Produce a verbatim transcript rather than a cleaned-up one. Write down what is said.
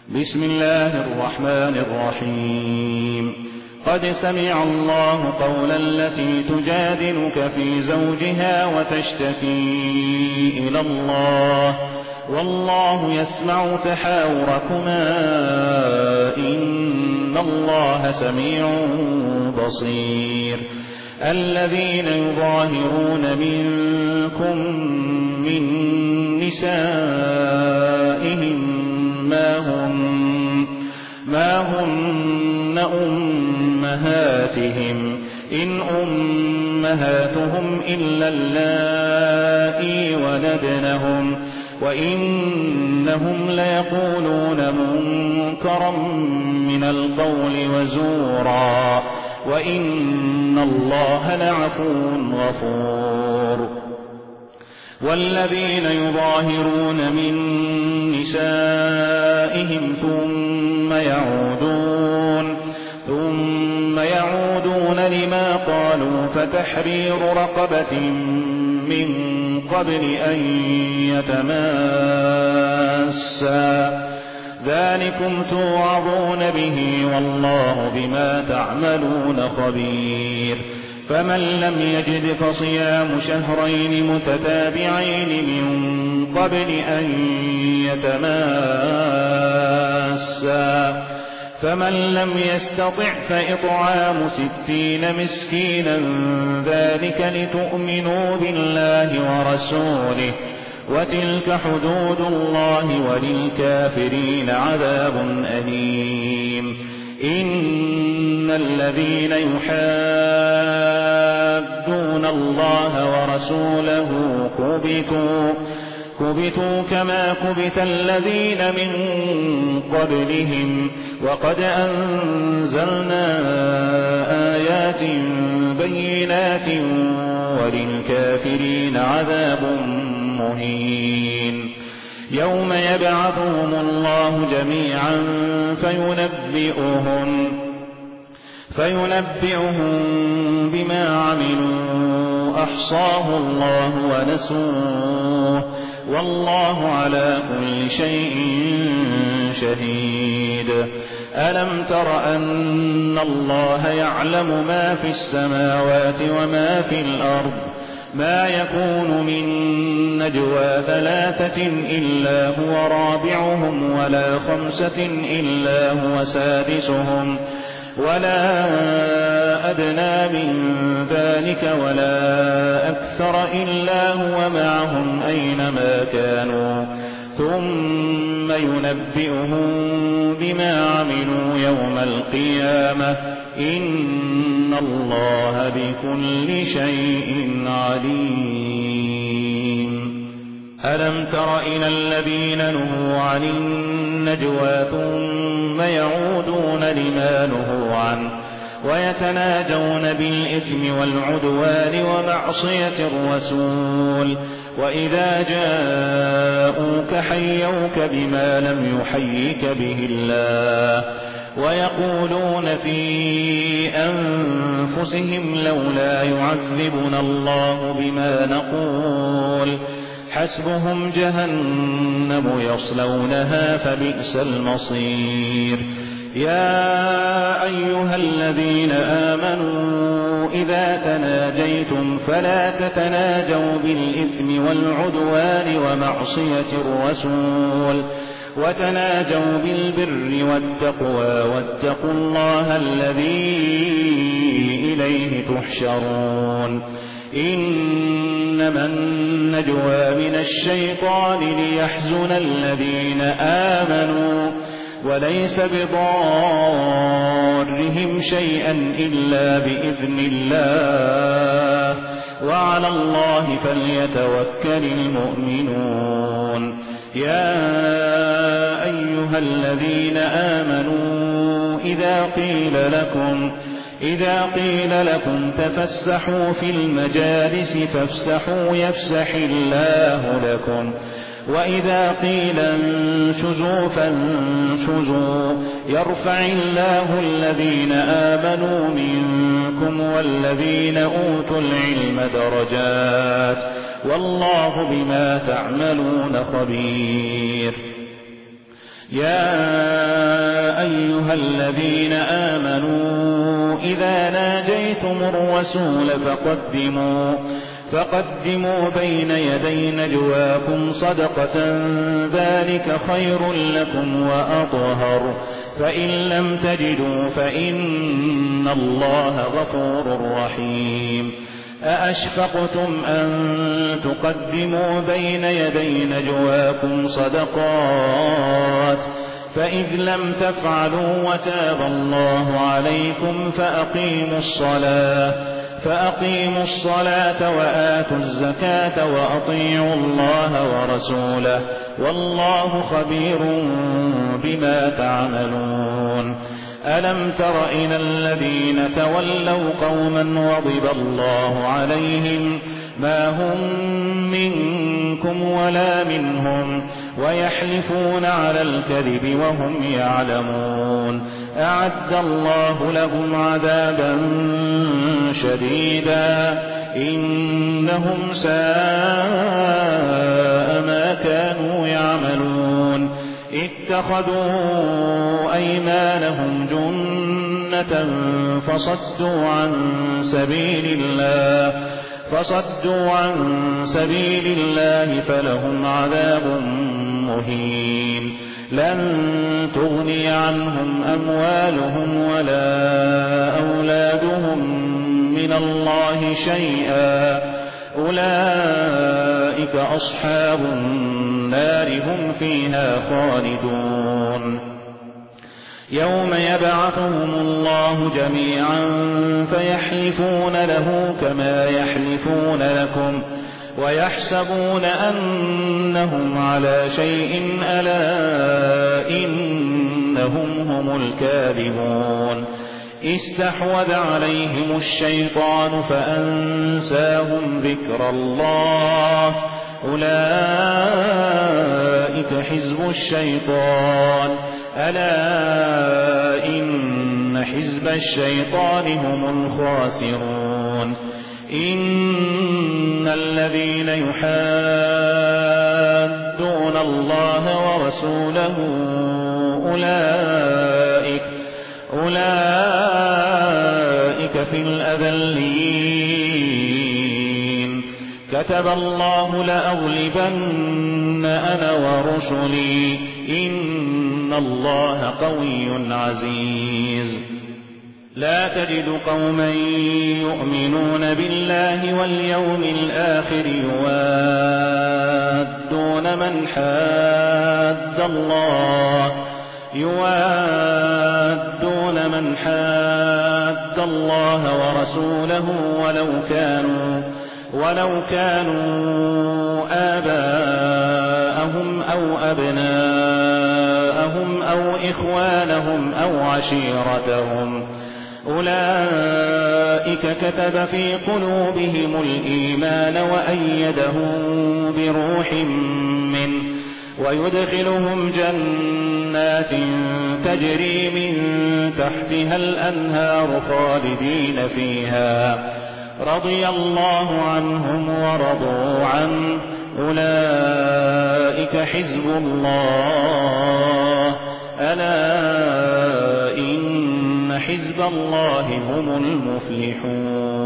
بسم الله الرحمن الرحيم قد سمع الله قول التي تجادلك في زوجها وتشتكي إلى الله والله يسمع تحاوركما إن الله سميع بصير الذين يظاهرون منكم من نسائهم ما هن, ما هن أمهاتهم إن أمهاتهم إلا اللائي ولدنهم وإنهم ليقولون منكرا من القول وزورا وإن الله لعفو غفور والذين يظاهرون من نسائهم ثم يعودون ثم يعودون لما قالوا فتحرير رقبة من قبل أن يتماسا ذلكم توعظون به والله بما تعملون خبير فمن لم يجد فصيام شهرين متتابعين من قبل أن يتماسا فمن لم يستطع فإطعام ستين مسكينا ذلك لتؤمنوا بالله ورسوله وتلك حدود الله وللكافرين عذاب أليم إن الذين يحادون الله ورسوله كبتوا كبتوا كما كبت الذين من قبلهم وقد أنزلنا آيات بينات وللكافرين عذاب مهين يوم يبعثهم الله جميعا فينبئهم فينبئهم بما عملوا أحصاه الله ونسوه والله على كل شيء شهيد ألم تر أن الله يعلم ما في السماوات وما في الأرض ما يكون من نجوى ثلاثة إلا هو رابعهم ولا خمسة إلا هو سادسهم ولا أدنى من ذلك ولا أكثر إلا هو معهم أينما كانوا ثم ينبئهم بما عملوا يوم القيامة إن الله بكل شيء عليم ألم تر إلى الذين نهوا عن النجوى ثم يعودون لما نهوا عنه ويتناجون بالإثم والعدوان ومعصية الرسول وإذا جاءوك حيوك بما لم يحيك به الله ويقولون في أنفسهم لولا يعذبنا الله بما نقول حسبهم جهنم يصلونها فبئس المصير يا أيها الذين آمنوا إذا تناجيتم فلا تتناجوا بالإثم والعدوان ومعصية الرسول وتناجوا بالبر والتقوى واتقوا الله الذي إليه تحشرون إنما النجوى من الشيطان ليحزن الذين آمنوا وليس بضارهم شيئا إلا بإذن الله وعلى الله فليتوكل المؤمنون يا أيها الذين آمنوا إذا قيل لكم إذا قيل لكم تفسحوا في المجالس فافسحوا يفسح الله لكم وإذا قيل انشزوا فانشزوا يرفع الله الذين آمنوا منكم والذين أوتوا العلم درجات والله بما تعملون خبير يا أيها الذين آمنوا إذا ناجيتم الرسول فقدموا فقدموا بين يدي نجواكم صدقة ذلك خير لكم وأطهر فإن لم تجدوا فإن الله غفور رحيم أأشفقتم أن تقدموا بين يدي نجواكم صدقات فإذ لم تفعلوا وتاب الله عليكم فأقيموا الصلاة فأقيموا الصلاة وآتوا الزكاة وأطيعوا الله ورسوله والله خبير بما تعملون ألم تر إلى الذين تولوا قوما غضب الله عليهم ما هم منكم ولا منهم ويحلفون على الكذب وهم يعلمون أعد الله لهم عذابا شديدا إنهم ساء ما كانوا يعملون اتخذوا أيمانهم جنة فصدوا عن سبيل الله فصدوا عن سبيل الله فلهم عذاب مهين لن تغني عنهم أموالهم ولا أولادهم من الله شيئا أولئك أصحاب النار هم فيها خالدون يوم يبعثهم الله جميعا فيحلفون له كما يحلفون لكم ويحسبون أنهم على شيء ألا إنهم هم الكاذبون استحوذ عليهم الشيطان فأنساهم ذكر الله أولئك حزب الشيطان ألا إن حزب الشيطان هم الخاسرون إن الذين يحادون الله ورسوله أولئك أولئك في الأذلين كتب الله لأغلبن أنا ورسلي إن الله قوي عزيز لا تجد قوما يؤمنون بالله واليوم الآخر يوادون من حاد الله يوادون من حاد الله ورسوله ولو كانوا ولو كانوا آباءهم أو أبناءهم أو إخوانهم أو عشيرتهم أولئك كتب في قلوبهم الإيمان وأيدهم بروح منه ويدخلهم جنات تجري من تحتها الأنهار خالدين فيها رضي الله عنهم ورضوا عنه أولئك حزب الله ألا إن حزب الله هم المفلحون